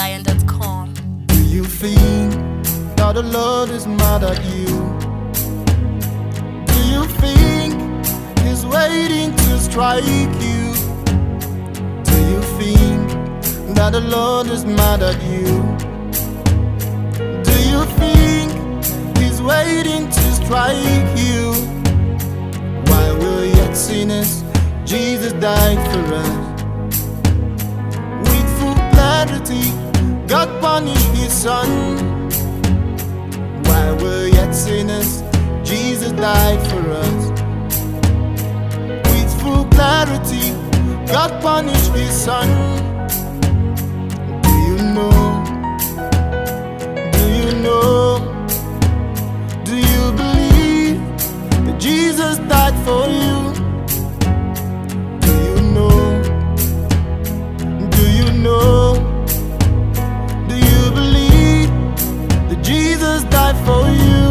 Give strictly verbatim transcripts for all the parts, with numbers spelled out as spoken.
zion dot com. Do you think that the Lord is mad at you? Do you think He's waiting to strike you? Do you think that the Lord is mad at you? Do you think He's waiting to strike you? While we're yet sinners, Jesus died for us. With full clarity, God punished His Son. While we're yet sinners, Jesus died for us. With full clarity, God punished His Son. Do you know? Do you know? Do you believe that Jesus died for you? Do you know? Do you know? Do you believe that Jesus died for you?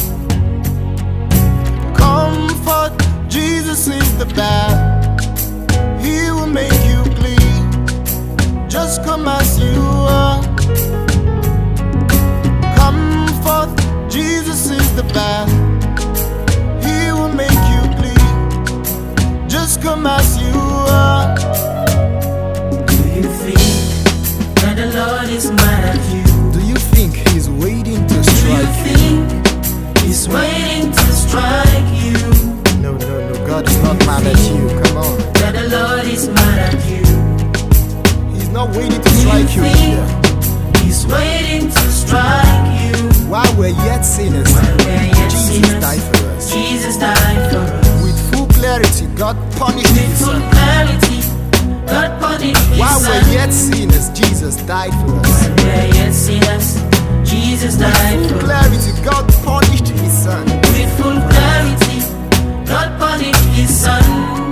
Comfort, Jesus is the best. He will make you clean. Just come as you are. Comfort, Jesus is the best. He will make you clean. Just come as you are. Do you think that the Lord is mad at you? Do you think He's waiting to Do you strike you? think He's waiting to strike you? No, no, no, God is not mad at you. Come on. That the Lord is mad at you? He's not waiting to Do you strike you. think Yeah. He's waiting to strike you? While we're yet sinners, While we're yet Jesus sinners, died for us. Jesus died for us. With full clarity, God punished With His full Son. clarity, God punished His While Son. we're yet sinners, Jesus died for us. While we're yet sinners, Jesus died Full for us. clarity, God punished His Son. With full clarity, God punished His Son.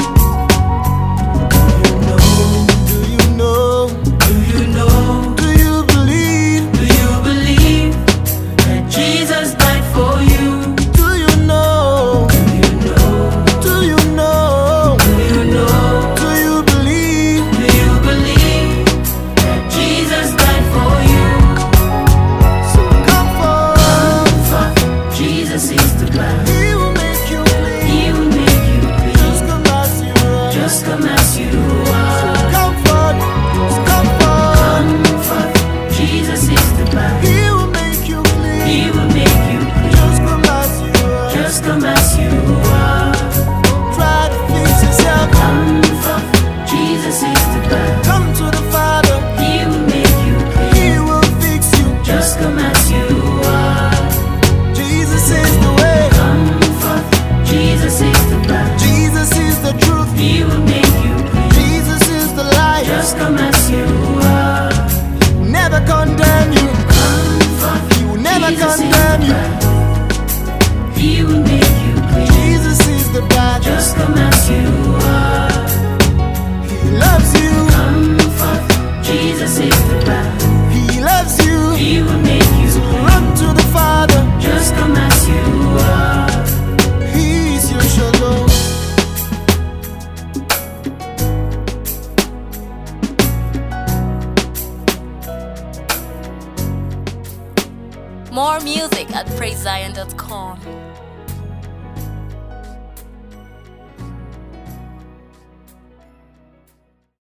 Do you know? Do you know? Do you believe? Do you believe that Jesus died for you? Do you know? Do you know? Do you know? Do you know? Do you believe? Do you believe that Jesus died for you? So comfort. Comfort, Jesus is the plan. He will make you clean. He will make you Just clean. come as you are. Just come as you are. Comfort. Comfort. Comfort, Jesus is the plan. He will make you clean. He will make you clean. Just come as you are. Just come as you are. Don't try to fix yourself. Comfort, Jesus is the plan. Come to the Father. He will make you clean. He will fix you. Just come as you are. Jesus is the way. Comfort, Jesus is the plan. Jesus is the truth. He will make you clean. Jesus is the light. Just come as you are. Never condemn you. Comfort, He will never Jesus is condemn the you. plan. He will make you clean. Jesus is the badge. Just come as you are.